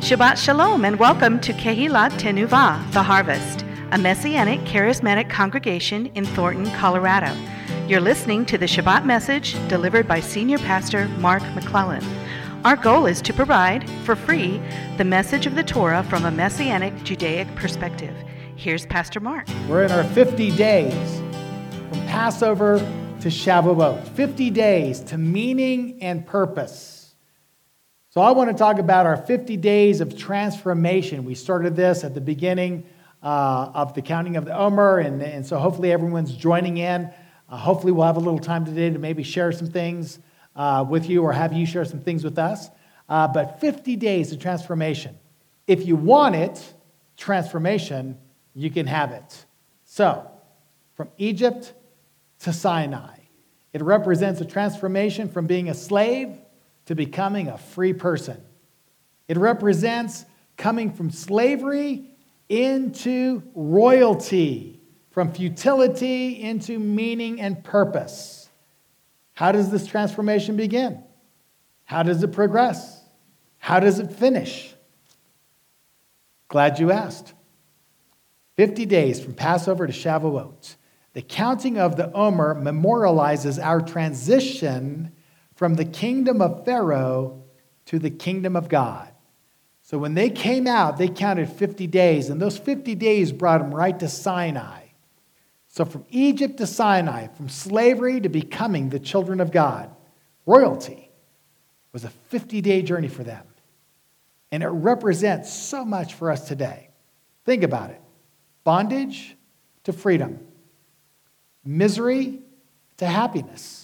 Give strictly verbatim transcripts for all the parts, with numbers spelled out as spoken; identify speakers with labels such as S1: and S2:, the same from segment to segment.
S1: Shabbat Shalom and welcome to Kehilat Tenuvah, The Harvest, a Messianic charismatic congregation in Thornton, Colorado. You're listening to the Shabbat message delivered by Senior Pastor Mark McClellan. Our goal is to provide, for free, the message of the Torah from a Messianic Judaic perspective. Here's Pastor Mark.
S2: We're in our fifty days from Passover to Shavuot. fifty days to meaning and purpose. So I want to talk about our fifty days of transformation. We started this at the beginning uh, of the counting of the Omer, and, and so hopefully everyone's joining in. Uh, hopefully we'll have a little time today to maybe share some things uh, with you or have you share some things with us. Uh, but fifty days of transformation. If you want it, transformation, you can have it. So, from Egypt to Sinai. It represents a transformation from being a slave to becoming a free person. It represents coming from slavery into royalty, from futility into meaning and purpose. How does this transformation begin? How does it progress? How does it finish? Glad you asked. fifty days from Passover to Shavuot. The counting of the Omer memorializes our transition from the kingdom of Pharaoh to the kingdom of God. So when they came out, they counted fifty days, and those fifty days brought them right to Sinai. So from Egypt to Sinai, from slavery to becoming the children of God, royalty was a fifty-day journey for them. And it represents so much for us today. Think about it. Bondage to freedom. Misery to happiness.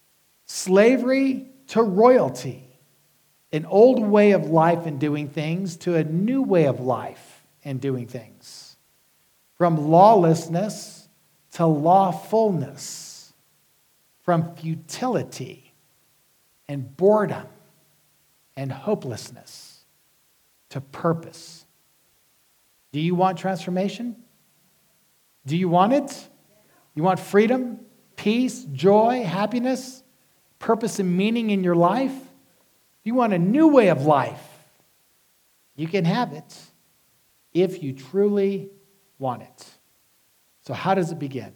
S2: Slavery to royalty. An old way of life and doing things to a new way of life and doing things. From lawlessness to lawfulness. From futility and boredom and hopelessness to purpose. Do you want transformation? Do you want it? You want freedom, peace, joy, happiness, purpose and meaning in your life? You want a new way of life? You can have it if you truly want it. So how does it begin?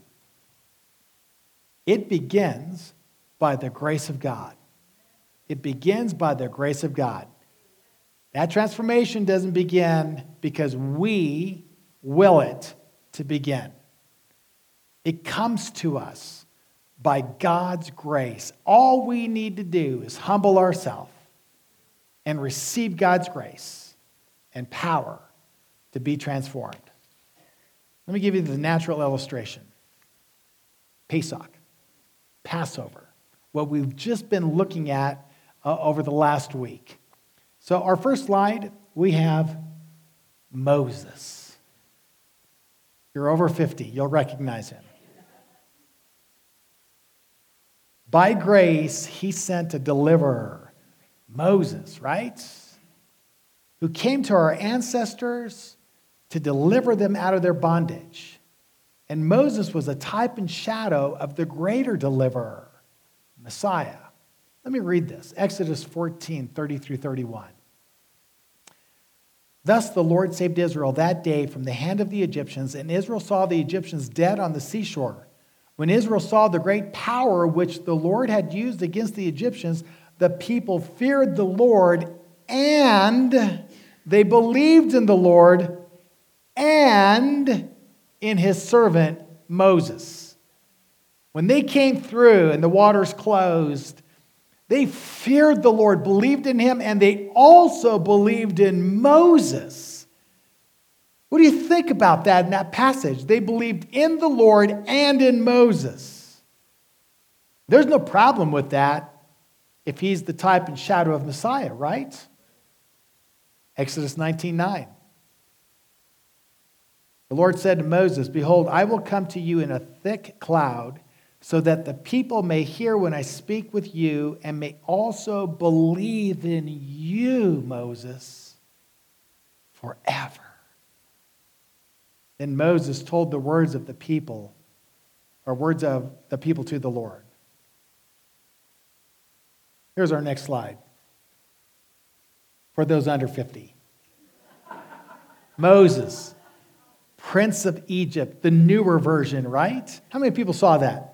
S2: It begins by the grace of God. It begins by the grace of God. That transformation doesn't begin because we will it to begin. It comes to us by God's grace. All we need to do is humble ourselves and receive God's grace and power to be transformed. Let me give you the natural illustration. Pesach, Passover, what we've just been looking at uh, over the last week. So our first slide, we have Moses. You're over fifty, you'll recognize him. By grace, he sent a deliverer, Moses, right? Who came to our ancestors to deliver them out of their bondage. And Moses was a type and shadow of the greater deliverer, Messiah. Let me read this, Exodus fourteen, thirty through thirty-one. Thus the Lord saved Israel that day from the hand of the Egyptians, and Israel saw the Egyptians dead on the seashore. When Israel saw the great power which the Lord had used against the Egyptians, the people feared the Lord, and they believed in the Lord and in his servant Moses. When they came through and the waters closed, they feared the Lord, believed in him, and they also believed in Moses. What do you think about that in that passage? They believed in the Lord and in Moses. There's no problem with that if he's the type and shadow of Messiah, right? Exodus nineteen nine. The Lord said to Moses, "Behold, I will come to you in a thick cloud, so that the people may hear when I speak with you and may also believe in you, Moses, forever." Then Moses told the words of the people, or words of the people to the Lord. Here's our next slide. For those under fifty. Moses, Prince of Egypt, the newer version, right? How many people saw that?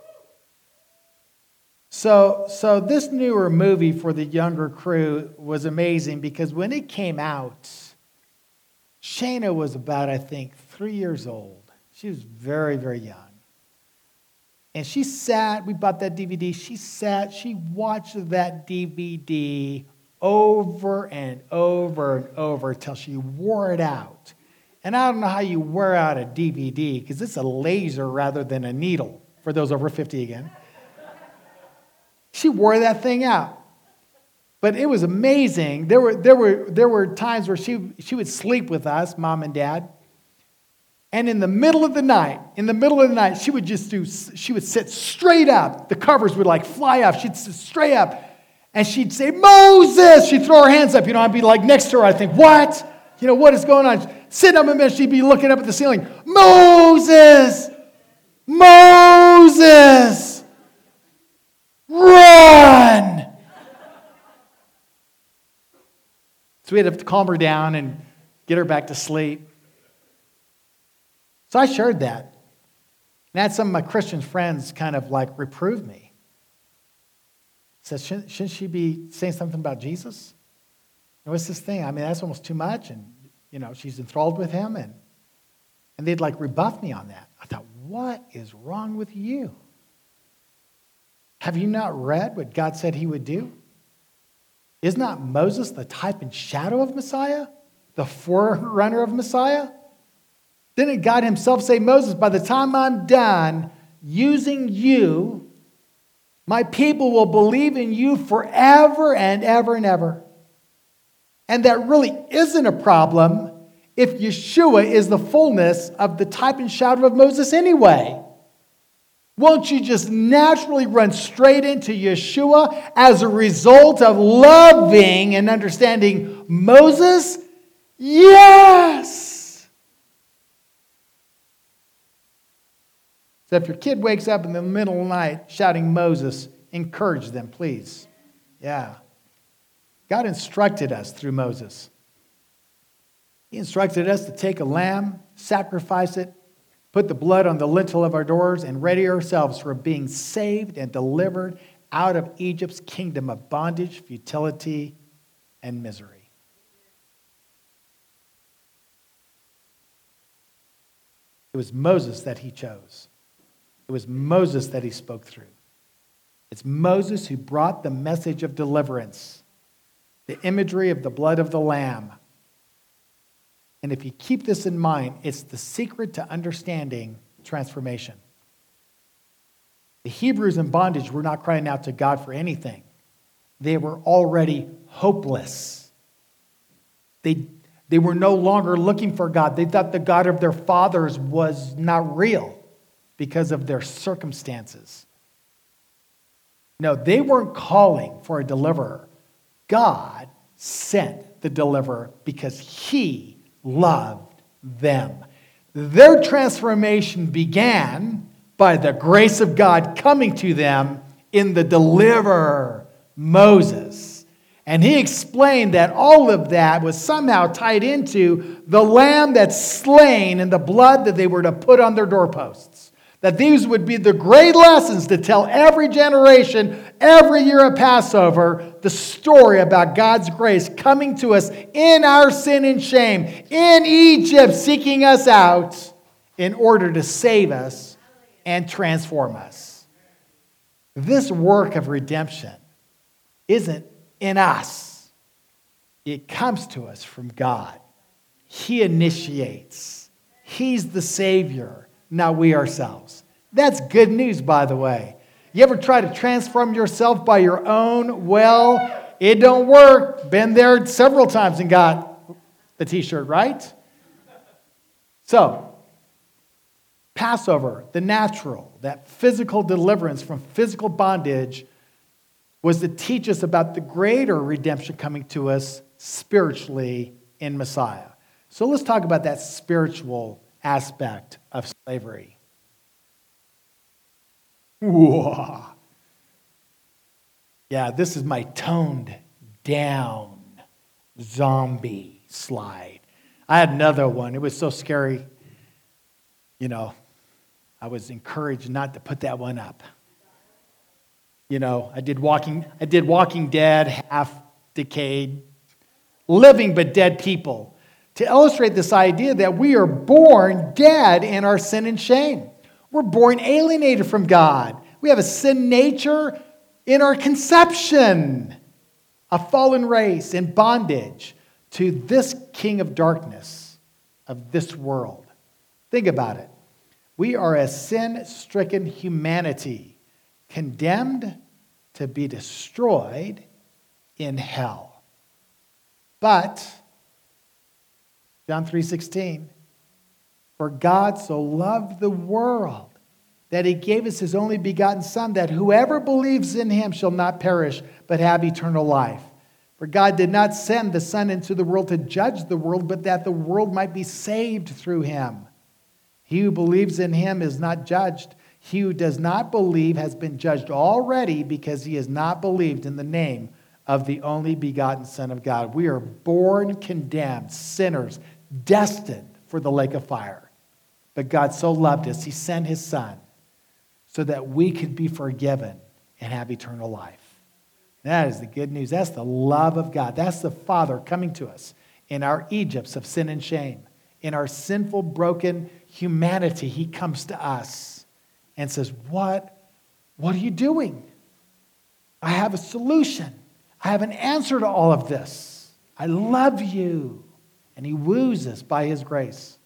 S2: So, so this newer movie for the younger crew was amazing because when it came out, Shayna was about, I think, three years old. She was very, very young. And she sat, we bought that D V D, she sat, she watched that D V D over and over and over until she wore it out. And I don't know how you wear out a D V D because it's a laser rather than a needle, for those over fifty again. She wore that thing out. But it was amazing. There were, there were, there were times where she, she would sleep with us, mom and dad. And in the middle of the night, in the middle of the night, she would just do, she would sit straight up. The covers would like fly off. She'd sit straight up. And she'd say, Moses! She'd throw her hands up. You know, I'd be like next to her. I'd think, what? You know, what is going on? Sitting up in bed, she'd be looking up at the ceiling. Moses! Moses! Run! So we had to calm her down and get her back to sleep. So I shared that. And I had some of my Christian friends kind of like reprove me. Said, shouldn't, shouldn't she be saying something about Jesus? And what's this thing? I mean, that's almost too much. And, you know, she's enthralled with him. And, and they'd like rebuff me on that. I thought, what is wrong with you? Have you not read what God said he would do? Is not Moses the type and shadow of Messiah? The forerunner of Messiah? Didn't God himself say, Moses, by the time I'm done using you, my people will believe in you forever and ever and ever. And that really isn't a problem if Yeshua is the fullness of the type and shadow of Moses anyway. Won't you just naturally run straight into Yeshua as a result of loving and understanding Moses? Yes! So if your kid wakes up in the middle of the night shouting Moses, encourage them, please. Yeah. God instructed us through Moses. He instructed us to take a lamb, sacrifice it, put the blood on the lintel of our doors, and ready ourselves for being saved and delivered out of Egypt's kingdom of bondage, futility, and misery. It was Moses that he chose. It was Moses that he spoke through. It's Moses who brought the message of deliverance, the imagery of the blood of the lamb. And if you keep this in mind, it's the secret to understanding transformation. The Hebrews in bondage were not crying out to God for anything. They were already hopeless. They, they were no longer looking for God. They thought the God of their fathers was not real because of their circumstances. No, they weren't calling for a deliverer. God sent the deliverer because he loved them. Their transformation began by the grace of God coming to them in the deliverer, Moses. And he explained that all of that was somehow tied into the lamb that's slain and the blood that they were to put on their doorposts. That these would be the great lessons to tell every generation, every year at Passover, the story about God's grace coming to us in our sin and shame, in Egypt, seeking us out in order to save us and transform us. This work of redemption isn't in us. It comes to us from God. He initiates. He's the Savior. Now we ourselves. That's good news, by the way. You ever try to transform yourself by your own? Well, it don't work. Been there several times and got the t-shirt, right? So, Passover, the natural, that physical deliverance from physical bondage, was to teach us about the greater redemption coming to us spiritually in Messiah. So let's talk about that spiritual aspect of slavery. Whoa. Yeah, this is my toned down zombie slide. I had another one. It was so scary. You know, I was encouraged not to put that one up. You know, I did Walking, I did Walking Dead, half decayed, living but dead people, to illustrate this idea that we are born dead in our sin and shame. We're born alienated from God. We have a sin nature in our conception, a fallen race in bondage to this king of darkness of this world. Think about it. We are a sin-stricken humanity, condemned to be destroyed in hell. But, John three sixteen, for God so loved the world that he gave us his only begotten Son, that whoever believes in him shall not perish, but have eternal life. For God did not send the Son into the world to judge the world, but that the world might be saved through him. He who believes in him is not judged. He who does not believe has been judged already, because he has not believed in the name of the only begotten Son of God. We are born condemned, sinners, destined for the lake of fire. But God so loved us, he sent his Son so that we could be forgiven and have eternal life. That is the good news. That's the love of God. That's the Father coming to us in our Egypts of sin and shame. In our sinful, broken humanity, he comes to us and says, what, what are you doing? I have a solution. I have an answer to all of this. I love you. And he woos us by his grace.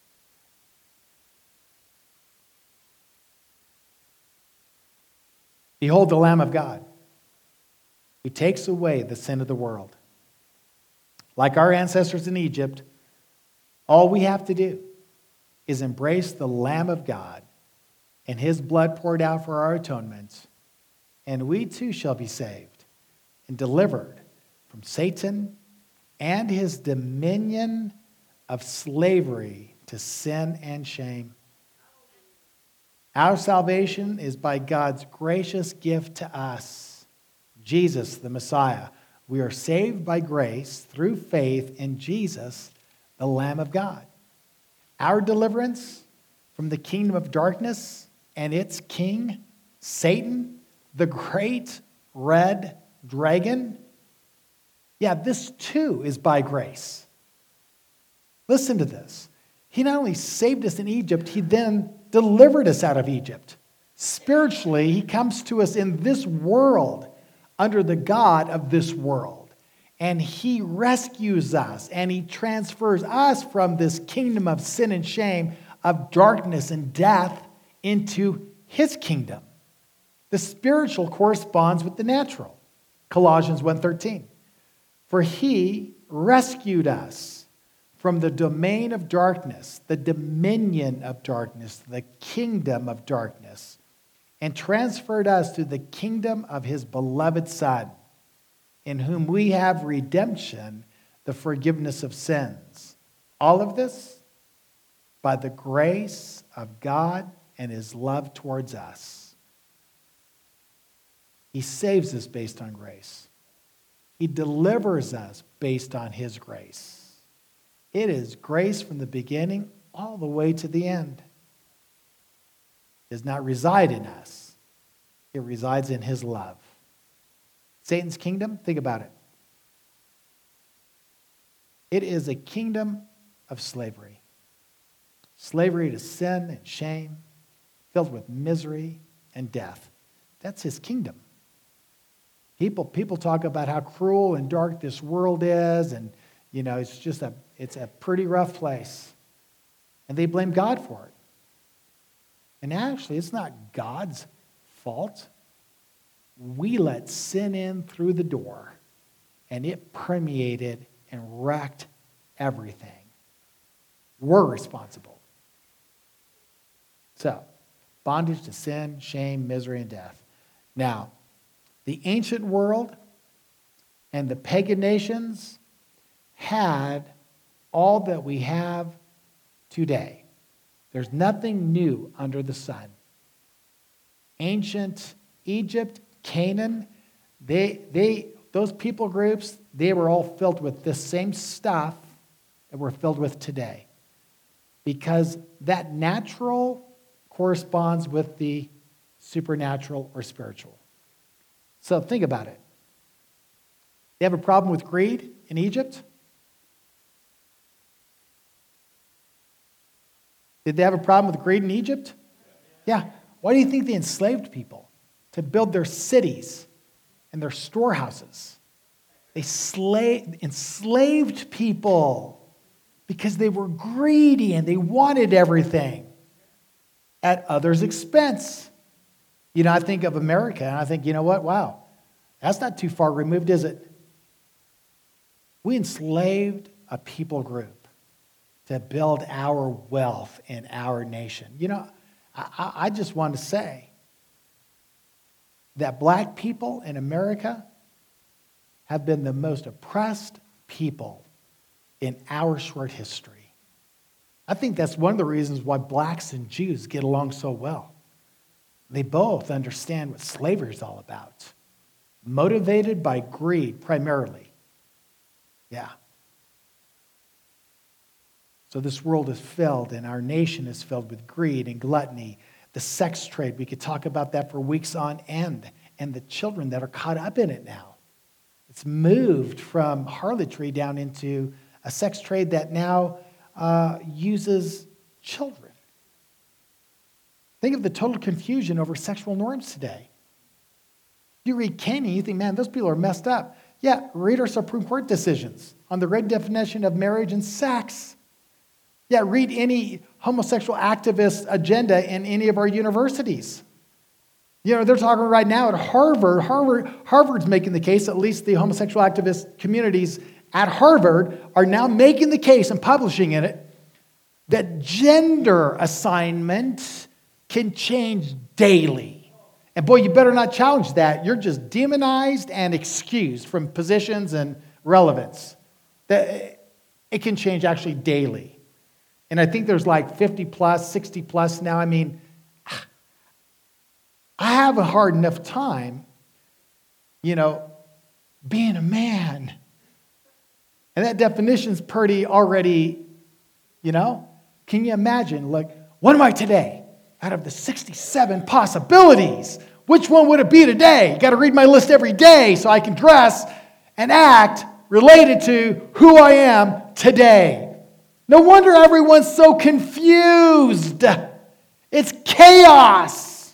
S2: Behold the Lamb of God, who takes away the sin of the world. Like our ancestors in Egypt, all we have to do is embrace the Lamb of God and his blood poured out for our atonement, and we too shall be saved and delivered from Satan and his dominion of slavery to sin and shame. Our salvation is by God's gracious gift to us, Jesus the Messiah. We are saved by grace through faith in Jesus, the Lamb of God. Our deliverance from the kingdom of darkness and its king, Satan, the great red dragon. Yeah, this too is by grace. Listen to this. He not only saved us in Egypt, he then delivered us out of Egypt. Spiritually, he comes to us in this world under the God of this world. And he rescues us and he transfers us from this kingdom of sin and shame, of darkness and death, into his kingdom. The spiritual corresponds with the natural. Colossians one thirteen. For he rescued us from the domain of darkness, the dominion of darkness, the kingdom of darkness, and transferred us to the kingdom of his beloved Son, in whom we have redemption, the forgiveness of sins. All of this by the grace of God and his love towards us. He saves us based on grace. He delivers us based on his grace. It is grace from the beginning all the way to the end. It does not reside in us. It resides in his love. Satan's kingdom, think about it. It is a kingdom of slavery. Slavery to sin and shame, filled with misery and death. That's his kingdom. People, people talk about how cruel and dark this world is, and you know, it's just a it's a pretty rough place. And they blame God for it. And actually, it's not God's fault. We let sin in through the door, and it permeated and wrecked everything. We're responsible. So, bondage to sin, shame, misery, and death. Now, the ancient world and the pagan nations had all that we have today. There's nothing new under the sun. Ancient Egypt, Canaan, they, they, those people groups, they were all filled with this same stuff that we're filled with today. Because that natural corresponds with the supernatural or spiritual. So think about it. They have a problem with greed in Egypt? Did they have a problem with greed in Egypt? Yeah. Why do you think they enslaved people? To build their cities and their storehouses. They sla- enslaved people because they were greedy and they wanted everything at others' expense. You know, I think of America and I think, you know what? Wow, that's not too far removed, is it? We enslaved a people group to build our wealth in our nation. You know, I, I just want to say that black people in America have been the most oppressed people in our short history. I think that's one of the reasons why blacks and Jews get along so well. They both understand what slavery is all about. Motivated by greed, primarily. Yeah. So this world is filled, and our nation is filled with greed and gluttony. The sex trade, we could talk about that for weeks on end. And the children that are caught up in it now. It's moved from harlotry down into a sex trade that now uh, uses children. Think of the total confusion over sexual norms today. You read Canaan, you think, man, those people are messed up. Yeah, read our Supreme Court decisions on the redefinition of marriage and sex. Yeah, read any homosexual activist agenda in any of our universities. You know, they're talking right now at Harvard. Harvard, Harvard's making the case, at least the homosexual activist communities at Harvard are now making the case and publishing in it that gender assignment can change daily. And boy, you better not challenge that. You're just demonized and excused from positions and relevance. That it can change actually daily. And I think there's like fifty plus, sixty plus now. I mean, I have a hard enough time, you know, being a man. And that definition's pretty already, you know. Can you imagine, like, what am I today? Out of the sixty-seven possibilities, which one would it be today? You got to read my list every day so I can dress and act related to who I am today. No wonder everyone's so confused. It's chaos.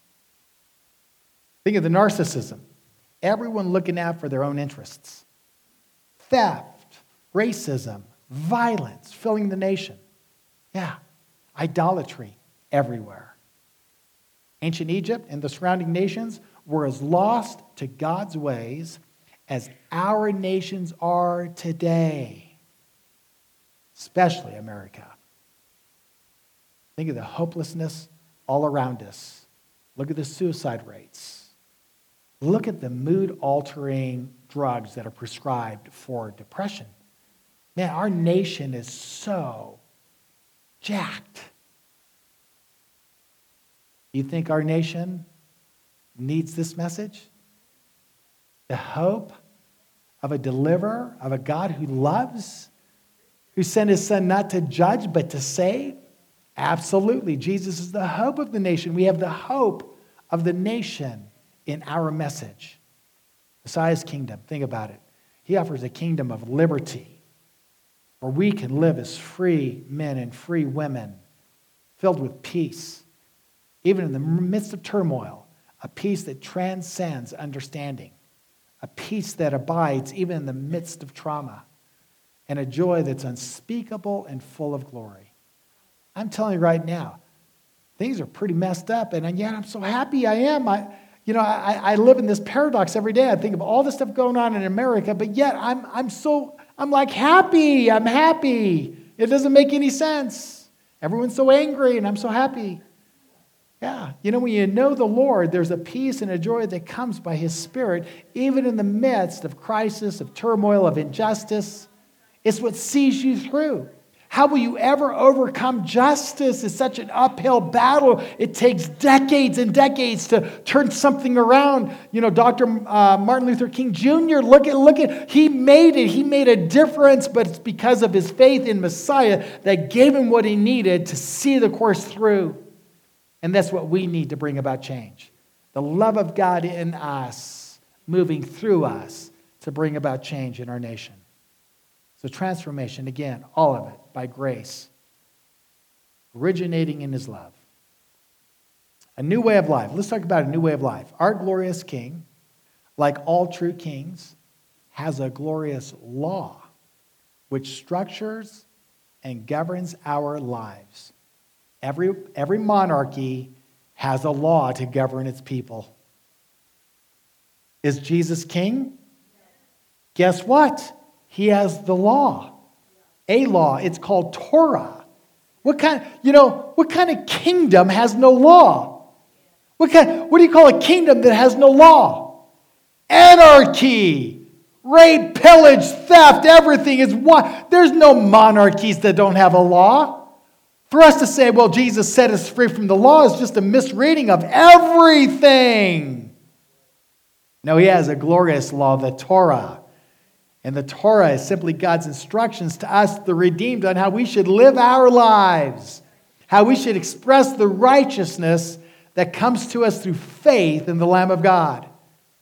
S2: Think of the narcissism. Everyone looking out for their own interests. Theft, racism, violence filling the nation. Yeah, idolatry everywhere. Ancient Egypt and the surrounding nations were as lost to God's ways as our nations are today, especially America. Think of the hopelessness all around us. Look at the suicide rates. Look at the mood-altering drugs that are prescribed for depression. Man, our nation is so jacked. You think our nation needs this message? The hope of a deliverer, of a God who loves, who sent his son not to judge but to save? Absolutely. Jesus is the hope of the nation. We have the hope of the nation in our message. Messiah's kingdom, think about it. He offers a kingdom of liberty where we can live as free men and free women, filled with peace, even in the midst of turmoil, a peace that transcends understanding, a peace that abides even in the midst of trauma, and a joy that's unspeakable and full of glory. I'm telling you right now, things are pretty messed up, and yet I'm so happy I am. I, you know, I, I live in this paradox every day. I think of all the stuff going on in America, but yet I'm I'm so I'm like happy. I'm happy. It doesn't make any sense. Everyone's so angry, and I'm so happy. Yeah, you know, when you know the Lord, there's a peace and a joy that comes by his Spirit, even in the midst of crisis, of turmoil, of injustice. It's what sees you through. How will you ever overcome justice? It's such an uphill battle. It takes decades and decades to turn something around. You know, Doctor Uh, Martin Luther King Junior, look at, look at, he made it. He made a difference, but it's because of his faith in Messiah that gave him what he needed to see the course through. And that's what we need to bring about change. The love of God in us, moving through us to bring about change in our nation. So transformation, again, all of it by grace, originating in his love. A new way of life. Let's talk about a new way of life. Our glorious King, like all true kings, has a glorious law which structures and governs our lives. Every, every monarchy has a law to govern its people. Is Jesus king? Guess what? He has the law. A law. It's called Torah. What kind, you know, what kind of kingdom has no law? What kind, what do you call a kingdom that has no law? Anarchy. Rape, pillage, theft, everything is one. There's no monarchies that don't have a law. For us to say, well, Jesus set us free from the law is just a misreading of everything. No, he has a glorious law, the Torah. And the Torah is simply God's instructions to us, the redeemed, on how we should live our lives, how we should express the righteousness that comes to us through faith in the Lamb of God.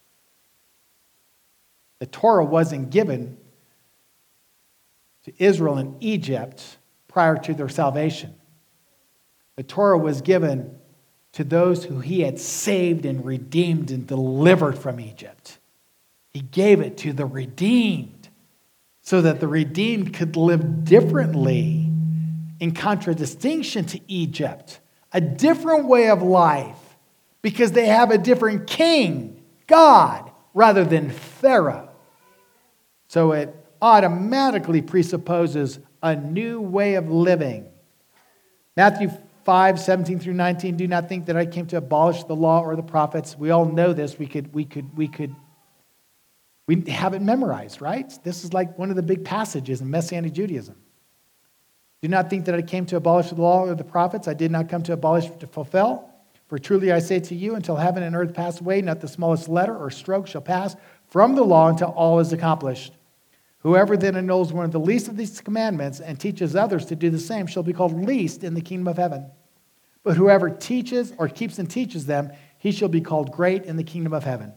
S2: The Torah wasn't given to Israel in Egypt prior to their salvation. The Torah was given to those who he had saved and redeemed and delivered from Egypt. He gave it to the redeemed so that the redeemed could live differently in contradistinction to Egypt, a different way of life because they have a different king, God, rather than Pharaoh. So it automatically presupposes a new way of living. Matthew five, seventeen through nineteen, do not think that I came to abolish the law or the prophets. We all know this. We could, we could, we could, we have it memorized, right? This is like one of the big passages in Messianic Judaism. Do not think that I came to abolish the law or the prophets. I did not come to abolish, but to fulfill. For truly I say to you, until heaven and earth pass away, not the smallest letter or stroke shall pass from the law until all is accomplished. Whoever then annuls one of the least of these commandments and teaches others to do the same shall be called least in the kingdom of heaven. But whoever teaches or keeps and teaches them, he shall be called great in the kingdom of heaven.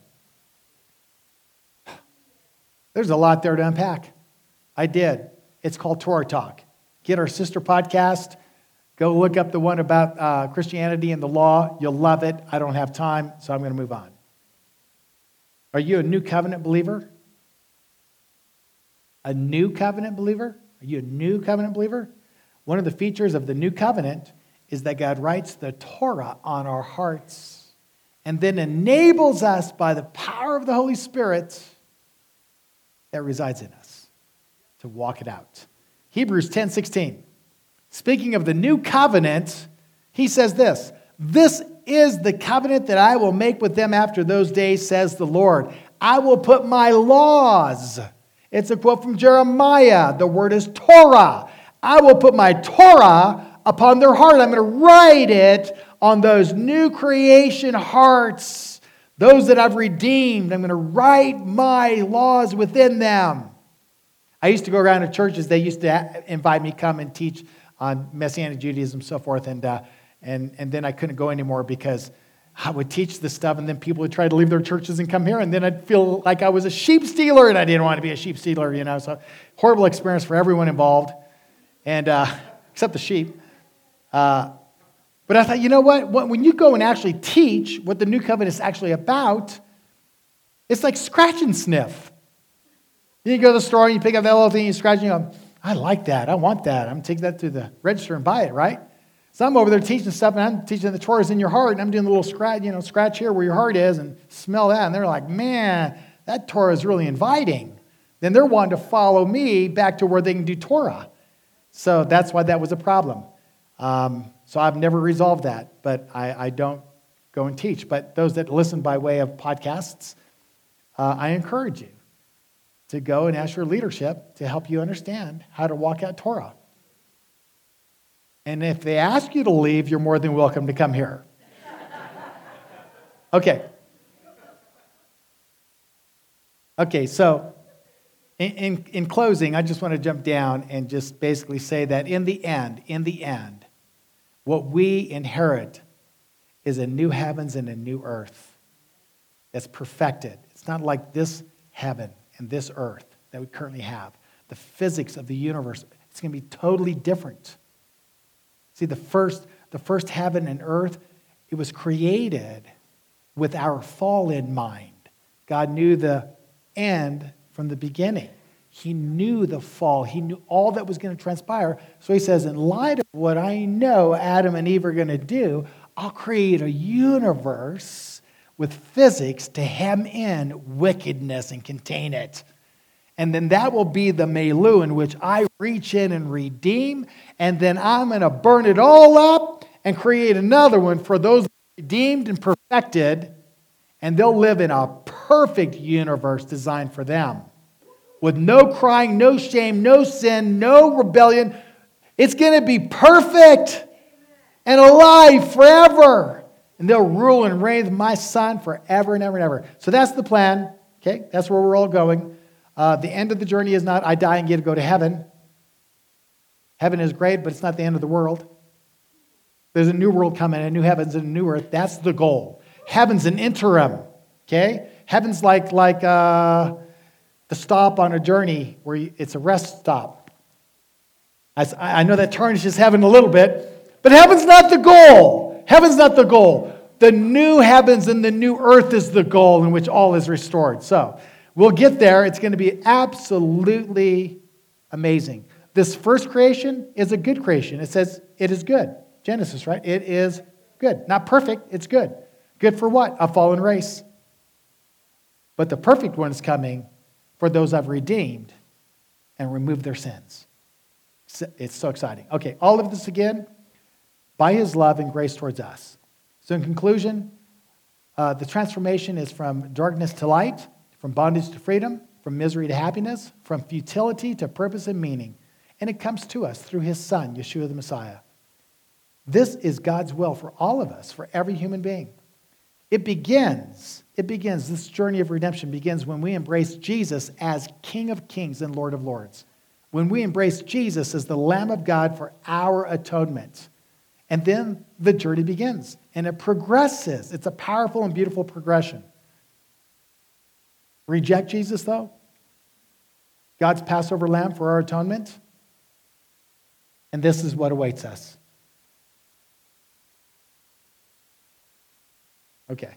S2: There's a lot there to unpack. I did. It's called Torah Talk. Get our sister podcast. Go look up the one about uh, Christianity and the law. You'll love it. I don't have time, so I'm going to move on. Are you a new covenant believer? A new covenant believer? Are you a new covenant believer? One of the features of the new covenant is that God writes the Torah on our hearts and then enables us by the power of the Holy Spirit that resides in us to walk it out. Hebrews ten sixteen. Speaking of the new covenant, he says this, "This is the covenant that I will make with them after those days, says the Lord. I will put my laws." It's a quote from Jeremiah. The word is Torah. "I will put my Torah upon their heart." I'm going to write it on those new creation hearts, those that I've redeemed. I'm going to write my laws within them. I used to go around to churches. They used to invite me to come and teach on Messianic Judaism and so forth. And, uh, and, and then I couldn't go anymore because I would teach this stuff and then people would try to leave their churches and come here. And then I'd feel like I was a sheep stealer and I didn't want to be a sheep stealer, you know. So horrible experience for everyone involved, and uh, except the sheep. Uh, but I thought, you know what? When you go and actually teach what the new covenant is actually about, it's like scratch and sniff. You go to the store and you pick up that little thing, you scratch and you go, I like that. I want that. I'm going to take that to the register and buy it, right? So I'm over there teaching stuff, and I'm teaching the Torah is in your heart, and I'm doing a little scratch, you know, scratch here where your heart is, and smell that. And they're like, man, that Torah is really inviting. Then they're wanting to follow me back to where they can do Torah. So that's why that was a problem. Um, so I've never resolved that, but I, I don't go and teach. But those that listen by way of podcasts, uh, I encourage you to go and ask your leadership to help you understand how to walk out Torah. And if they ask you to leave, you're more than welcome to come here. Okay. Okay, so in, in, in closing, I just want to jump down and just basically say that in the end, in the end, what we inherit is a new heavens and a new earth that's perfected. It's not like this heaven and this earth that we currently have. The physics of the universe, it's going to be totally different. See, the first, the first heaven and earth, it was created with our fall in mind. God knew the end from the beginning. He knew the fall. He knew all that was going to transpire. So he says, in light of what I know Adam and Eve are going to do, I'll create a universe with physics to hem in wickedness and contain it. And then that will be the Melu in which I reach in and redeem. And then I'm going to burn it all up and create another one for those redeemed and perfected. And they'll live in a perfect universe designed for them. With no crying, no shame, no sin, no rebellion. It's going to be perfect and alive forever. And they'll rule and reign with my Son forever and ever and ever. So that's the plan. Okay, that's where we're all going. Uh, the end of the journey is not I die and get to go to heaven. Heaven is great, but it's not the end of the world. There's a new world coming, a new heavens and a new earth. That's the goal. Heaven's an interim. Okay, heaven's like like. Uh, The stop on a journey where you, it's a rest stop. I, I know that tarnishes heaven a little bit, but heaven's not the goal. Heaven's not the goal. The new heavens and the new earth is the goal in which all is restored. So we'll get there. It's going to be absolutely amazing. This first creation is a good creation. It says it is good. Genesis, right? It is good. Not perfect. It's good. Good for what? A fallen race. But the perfect one is coming for those I've redeemed and removed their sins. It's so exciting. Okay, all of this again, by his love and grace towards us. So in conclusion, uh, the transformation is from darkness to light, from bondage to freedom, from misery to happiness, from futility to purpose and meaning. And it comes to us through his Son, Yeshua the Messiah. This is God's will for all of us, for every human being. It begins, it begins, this journey of redemption begins when we embrace Jesus as King of Kings and Lord of Lords. When we embrace Jesus as the Lamb of God for our atonement. And then the journey begins. And it progresses. It's a powerful and beautiful progression. Reject Jesus, though? God's Passover lamb for our atonement? And this is what awaits us. Okay.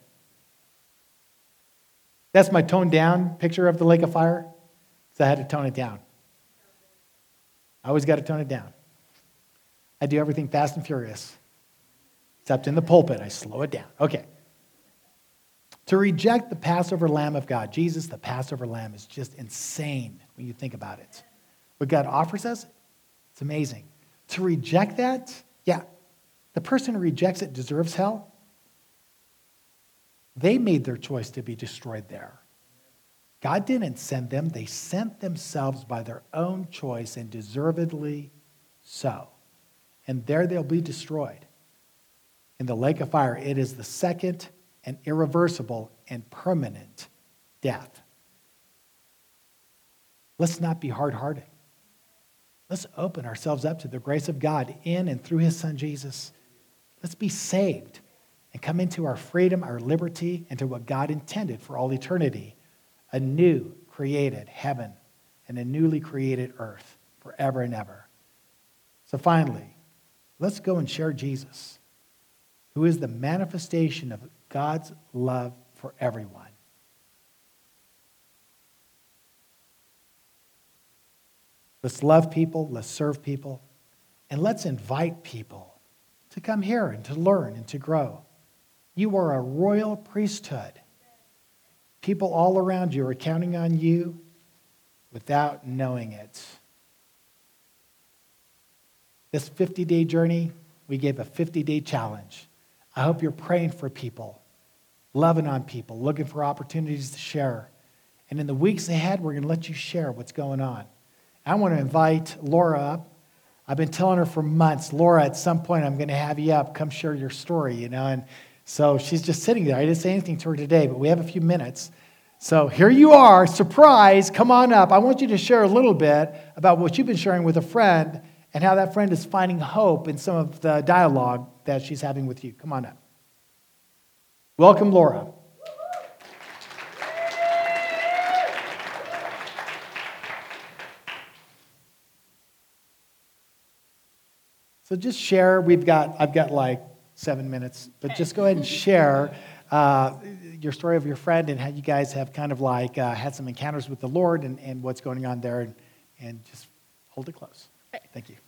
S2: That's my toned down picture of the lake of fire. So I had to tone it down. I always got to tone it down. I do everything fast and furious. Except in the pulpit, I slow it down. Okay. To reject the Passover Lamb of God, Jesus, the Passover Lamb, is just insane when you think about it. What God offers us, it's amazing. To reject that, yeah, the person who rejects it deserves hell. They made their choice to be destroyed there. God didn't send them. They sent themselves by their own choice, and deservedly so. And there they'll be destroyed. In the lake of fire, it is the second and irreversible and permanent death. Let's not be hard-hearted. Let's open ourselves up to the grace of God in and through his Son, Jesus. Let's be saved and come into our freedom, our liberty, and to what God intended for all eternity. A new created heaven and a newly created earth forever and ever. So finally, let's go and share Jesus, who is the manifestation of God's love for everyone. Let's love people, let's serve people, and let's invite people to come here and to learn and to grow. You are a royal priesthood. People all around you are counting on you without knowing it. This fifty-day journey, we gave a fifty-day challenge. I hope you're praying for people, loving on people, looking for opportunities to share. And in the weeks ahead, we're going to let you share what's going on. I want to invite Laura up. I've been telling her for months, Laura, at some point I'm going to have you up, come share your story, you know. And so she's just sitting there. I didn't say anything to her today, but we have a few minutes. So here you are, surprise, come on up. I want you to share a little bit about what you've been sharing with a friend and how that friend is finding hope in some of the dialogue that she's having with you. Come on up. Welcome, Laura. So just share. We've got, I've got like seven minutes, but just go ahead and share uh, your story of your friend and how you guys have kind of like uh, had some encounters with the Lord and, and what's going on there, and, and just hold it close. Thank you.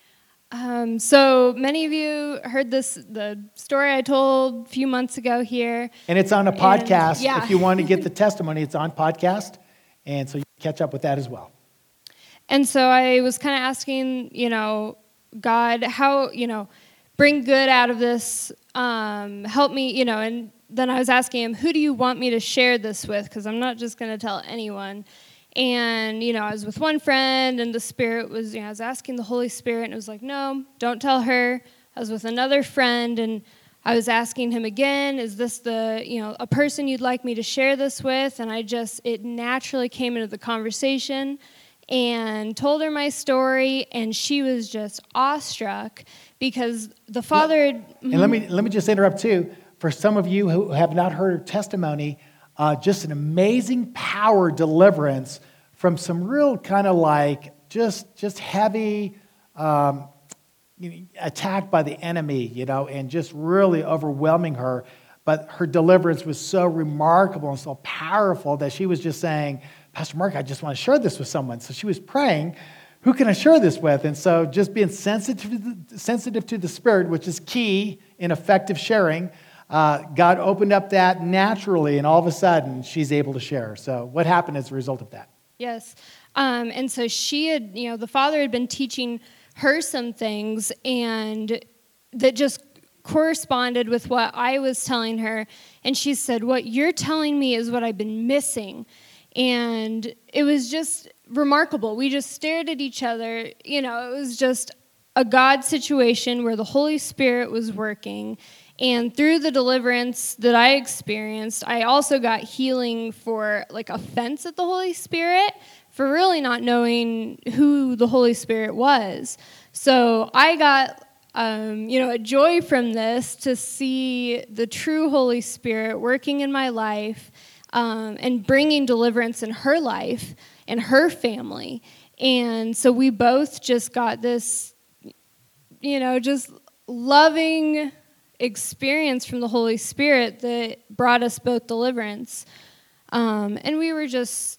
S3: Um, so many of you heard this, the story I told a few months ago here.
S2: And it's on a podcast.
S3: And, yeah.
S2: If you want to get the testimony, it's on podcast. And so you can catch up with that as well.
S3: And so I was kind of asking, you know, God, how, you know, bring good out of this, um, help me, you know, and then I was asking him, who do you want me to share this with? Because I'm not just going to tell anyone. And, you know, I was with one friend, and the Spirit was, you know, I was asking the Holy Spirit, and it was like, no, don't tell her. I was with another friend, and I was asking him again, is this the, you know, a person you'd like me to share this with? And I just, it naturally came into the conversation, and told her my story, and she was just awestruck because the father had,
S2: and let me let me just interrupt too. For some of you who have not heard her testimony, uh, just an amazing power deliverance from some real kind of like just just heavy um, you know, attack by the enemy, you know, and just really overwhelming her. But her deliverance was so remarkable and so powerful that she was just saying, Pastor Mark, I just want to share this with someone. So she was praying, who can I share this with? And so just being sensitive to the, sensitive to the Spirit, which is key in effective sharing, uh, God opened up that naturally, and all of a sudden she's able to share. So what happened as a result of that?
S3: Yes. Um, and so she had, you know, the father had been teaching her some things, and that just corresponded with what I was telling her. And she said, what you're telling me is what I've been missing. And it was just remarkable. We just stared at each other. You know, it was just a God situation where the Holy Spirit was working. And through the deliverance that I experienced, I also got healing for like offense at the Holy Spirit, for really not knowing who the Holy Spirit was. So I got Um, you know, a joy from this to see the true Holy Spirit working in my life um, and bringing deliverance in her life and her family. And so we both just got this, you know, just loving experience from the Holy Spirit that brought us both deliverance. Um, and we were just,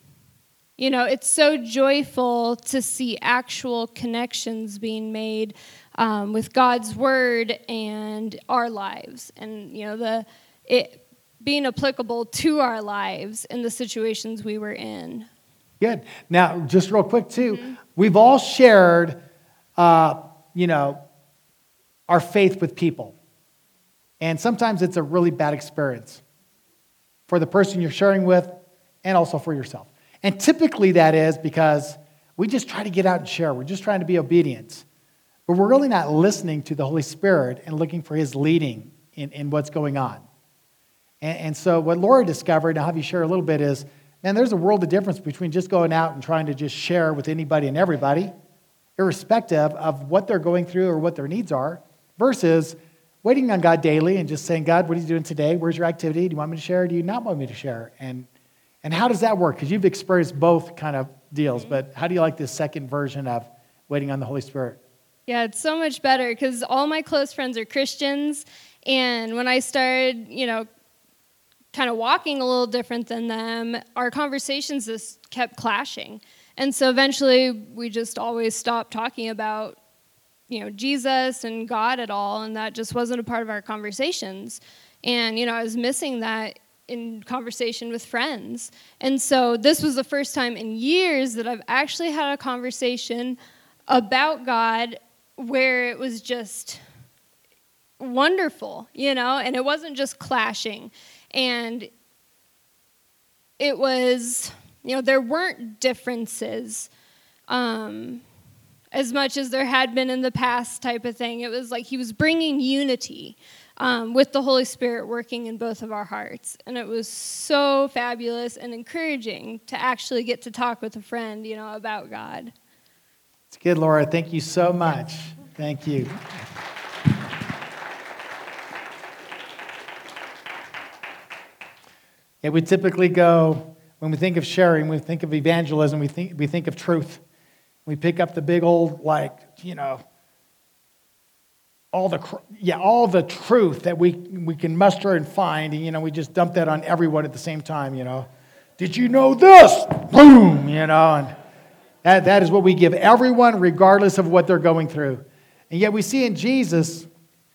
S3: you know, it's so joyful to see actual connections being made Um, with God's word and our lives, and you know the it being applicable to our lives in the situations we were in.
S2: Good. Now, just real quick too,
S3: Mm-hmm.
S2: we've all shared, uh, you know, our faith with people, and sometimes it's a really bad experience for the person you're sharing with, and also for yourself. And typically that is because we just try to get out and share. We're just trying to be obedient. But we're really not listening to the Holy Spirit and looking for His leading in, in what's going on. And, and so what Laura discovered, and I'll have you share a little bit, is, man, there's a world of difference between just going out and trying to just share with anybody and everybody, irrespective of what they're going through or what their needs are, versus waiting on God daily and just saying, God, what are you doing today? Where's your activity? Do you want me to share? Do you not want me to share? And, and how does that work? Because you've experienced both kind of deals, but how do you like this second version of waiting on the Holy Spirit?
S3: Yeah, it's so much better because all my close friends are Christians, and when I started, you know, kind of walking a little different than them, our conversations just kept clashing. And so eventually we just always stopped talking about, you know, Jesus and God at all, and that just wasn't a part of our conversations. And, you know, I was missing that in conversation with friends. And so this was the first time in years that I've actually had a conversation about God where it was just wonderful, you know, and it wasn't just clashing. And it was, you know, there weren't differences. Um, as much as there had been in the past type of thing. It was like he was bringing unity um, with the Holy Spirit working in both of our hearts. And it was so fabulous and encouraging to actually get to talk with a friend, you know, about God.
S2: It's good, Laura. Thank you so much. Thank you. Yeah, we typically go, when we think of sharing, we think of evangelism, we think we think of truth. We pick up the big old, like, you know, all the yeah, all the truth that we we can muster and find, and you know, we just dump that on everyone at the same time. You know, did you know this? Boom, you know, and that that is what we give everyone, regardless of what they're going through. And yet we see in Jesus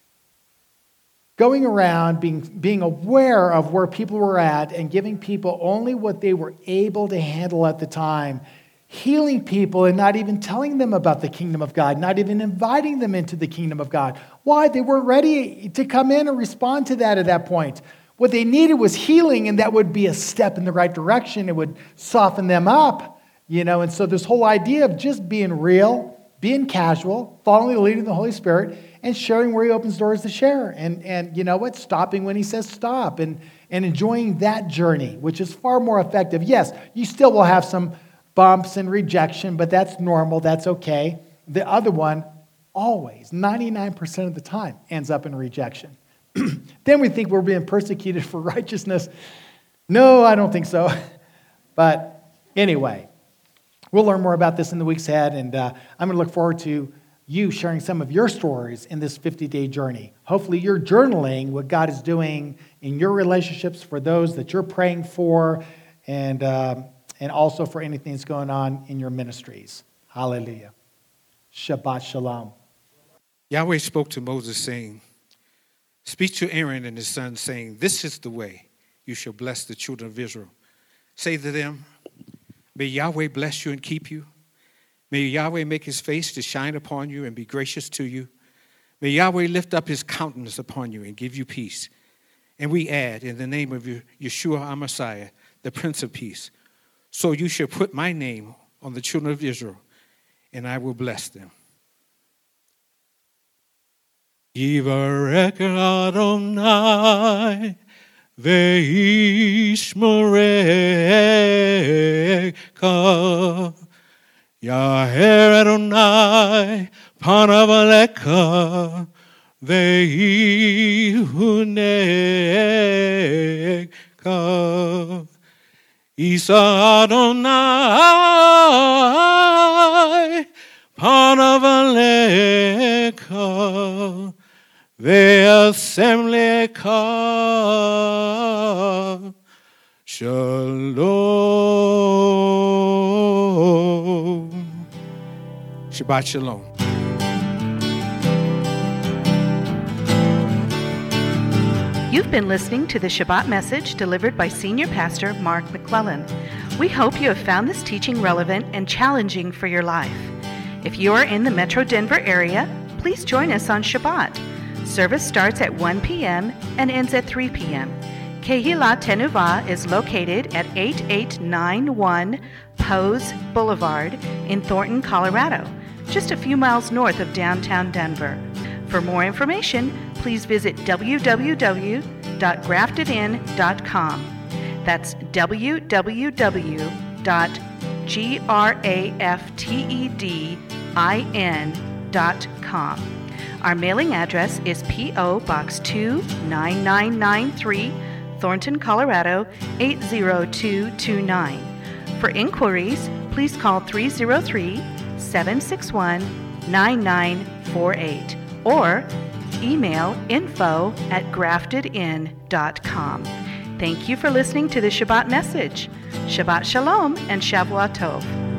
S2: going around, being, being aware of where people were at and giving people only what they were able to handle at the time, healing people and not even telling them about the kingdom of God, not even inviting them into the kingdom of God. Why? They weren't ready to come in and respond to that at that point. What they needed was healing, and that would be a step in the right direction. It would soften them up, you know. And so this whole idea of just being real, being casual, following the leading of the Holy Spirit, and sharing where he opens doors to share. And, and you know what? Stopping when he says stop, and, and enjoying that journey, which is far more effective. Yes, you still will have some bumps and rejection, but that's normal. That's okay. The other one, always, ninety-nine percent of the time, ends up in rejection. Then we think we're being persecuted for righteousness. No, I don't think so. But anyway, we'll learn more about this in the weeks ahead, and uh, I'm going to look forward to you sharing some of your stories in this fifty-day journey. Hopefully you're journaling what God is doing in your relationships, for those that you're praying for, and um, and also for anything that's going on in your ministries. Hallelujah. Shabbat shalom.
S4: Yahweh spoke to Moses, saying, speak to Aaron and his sons, saying, this is the way you shall bless the children of Israel. Say to them, may Yahweh bless you and keep you. May Yahweh make his face to shine upon you and be gracious to you. May Yahweh lift up his countenance upon you and give you peace. And we add, in the name of Yeshua HaMashiach, the Prince of Peace, so you shall put my name on the children of Israel, and I will bless them. Yivarech Adonai ve'yishmerecha Yaher Adonai panav alecha ve'yihunecha Isa Adonai panav alecha ve'asemlecha shalom. Shabbat shalom.
S1: You've been listening to the Shabbat message delivered by Senior Pastor Mark McClellan. We hope you have found this teaching relevant and challenging for your life. If you are in the Metro Denver area, please join us on Shabbat. Service starts at one p.m. and ends at three p.m. Kehillah Tenuvah is located at eighty-eight ninety-one Pose Boulevard in Thornton, Colorado, just a few miles north of downtown Denver. For more information, please visit w w w dot grafted in dot com. That's w w w dot grafted in dot com. Our mailing address is P O Box two nine nine nine three, Thornton, Colorado eight zero two two nine. For inquiries, please call three zero three, seven six one, nine nine four eight or email info at grafted in dot com. Thank you for listening to the Shabbat message. Shabbat Shalom and Shavua Tov.